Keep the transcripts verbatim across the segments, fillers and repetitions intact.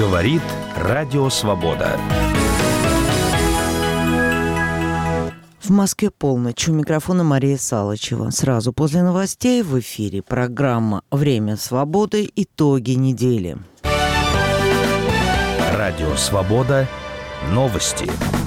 Говорит Радио Свобода. В Москве полночь. У микрофона Мария Салычева. Сразу после новостей в эфире программа «Время свободы. Итоги недели». Радио Свобода. Новости.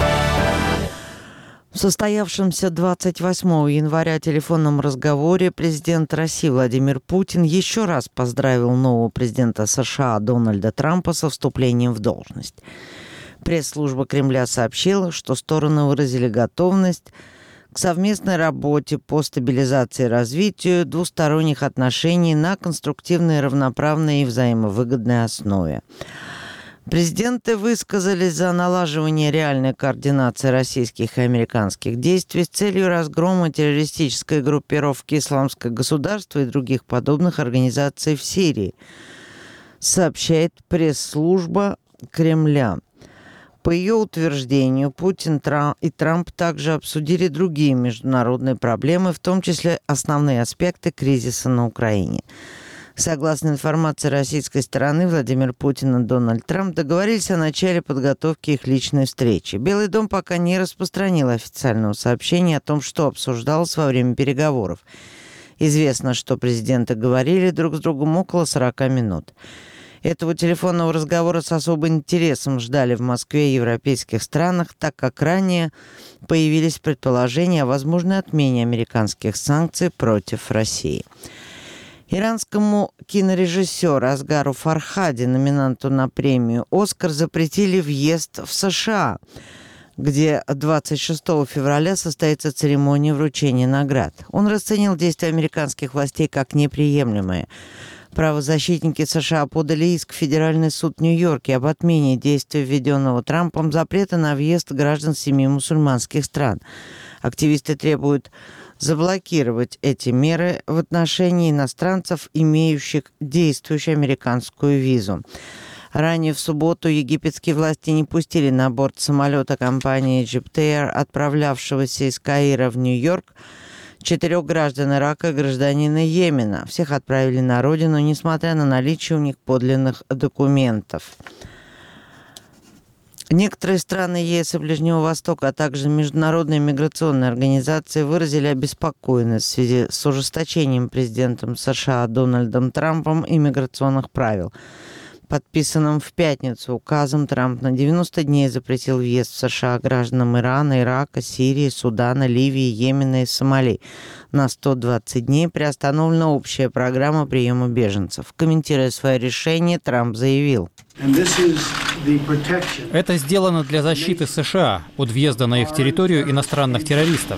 В состоявшемся двадцать восьмого января телефонном разговоре президент России Владимир Путин еще раз поздравил нового президента США Дональда Трампа со вступлением в должность. Пресс-служба Кремля сообщила, что стороны выразили готовность к совместной работе по стабилизации и развитию двусторонних отношений на конструктивной, равноправной и взаимовыгодной основе. Президенты высказались за налаживание реальной координации российских и американских действий с целью разгрома террористической группировки «Исламское государство» и других подобных организаций в Сирии, сообщает пресс-служба Кремля. По ее утверждению, Путин и Трамп также обсудили другие международные проблемы, в том числе основные аспекты кризиса на Украине. Согласно информации российской стороны, Владимир Путин и Дональд Трамп договорились о начале подготовки их личной встречи. Белый дом пока не распространил официального сообщения о том, что обсуждалось во время переговоров. Известно, что президенты говорили друг с другом около сорока минут. Этого телефонного разговора с особым интересом ждали в Москве и европейских странах, так как ранее появились предположения о возможной отмене американских санкций против России. Иранскому кинорежиссеру Асгару Фархади, номинанту на премию «Оскар», запретили въезд в США, где двадцать шестого февраля состоится церемония вручения наград. Он расценил действия американских властей как неприемлемые. Правозащитники США подали иск в Федеральный суд Нью-Йорке об отмене действия введенного Трампом запрета на въезд граждан семи мусульманских стран. Активисты требуют заблокировать эти меры в отношении иностранцев, имеющих действующую американскую визу. Ранее в субботу египетские власти не пустили на борт самолета компании EgyptAir, отправлявшегося из Каира в Нью-Йорк, четырех граждан Ирака и гражданина Йемена. Всех отправили на родину, несмотря на наличие у них подлинных документов. Некоторые страны ЕС и Ближнего Востока, а также международные миграционные организации выразили обеспокоенность в связи с ужесточением президентом США Дональдом Трампом иммиграционных правил. Подписанным в пятницу указом Трамп на девяносто дней запретил въезд в США гражданам Ирана, Ирака, Сирии, Судана, Ливии, Йемена и Сомали. На сто двадцать дней приостановлена общая программа приема беженцев. Комментируя свое решение, Трамп заявил: «Это сделано для защиты США от въезда на их территорию иностранных террористов».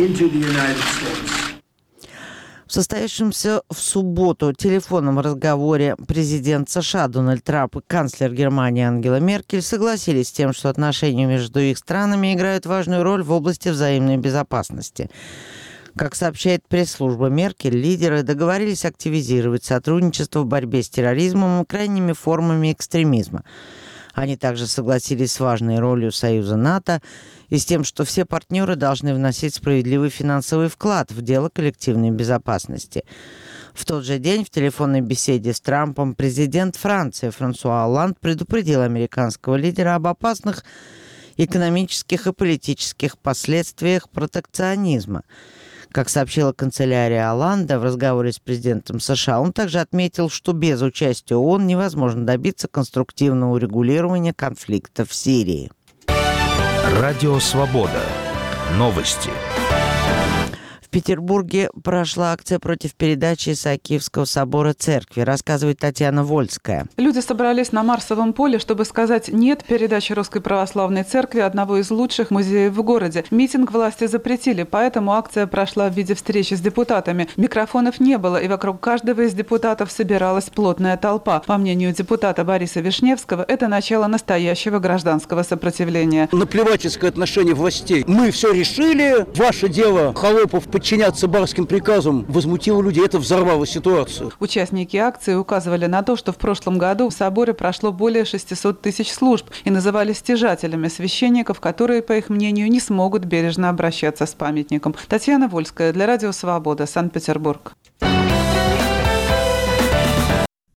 В состоявшемся в субботу телефонном разговоре президент США Дональд Трамп и канцлер Германии Ангела Меркель согласились с тем, что отношения между их странами играют важную роль в области взаимной безопасности. Как сообщает пресс-служба Меркель, лидеры договорились активизировать сотрудничество в борьбе с терроризмом и крайними формами экстремизма. Они также согласились с важной ролью Союза НАТО и с тем, что все партнеры должны вносить справедливый финансовый вклад в дело коллективной безопасности. В тот же день в телефонной беседе с Трампом президент Франции Франсуа Олланд предупредил американского лидера об опасных экономических и политических последствиях протекционизма. Как сообщила канцелярия Олланда в разговоре с президентом США, он также отметил, что без участия ООН невозможно добиться конструктивного урегулирования конфликта в Сирии. Радио Свобода. Новости. В Петербурге прошла акция против передачи Исаакиевского собора церкви, рассказывает Татьяна Вольская. Люди собрались на Марсовом поле, чтобы сказать «нет» передаче Русской Православной Церкви, одного из лучших музеев в городе. Митинг власти запретили, поэтому акция прошла в виде встречи с депутатами. Микрофонов не было, и вокруг каждого из депутатов собиралась плотная толпа. По мнению депутата Бориса Вишневского, это начало настоящего гражданского сопротивления. Наплевательское отношение властей. Мы все решили, ваше дело, холопов, подчиняться барским приказам возмутило людей, это взорвало ситуацию. Участники акции указывали на то, что в прошлом году в соборе прошло более шестисот тысяч служб и называли стяжателями священников, которые, по их мнению, не смогут бережно обращаться с памятником. Татьяна Вольская для Радио Свобода, Санкт-Петербург.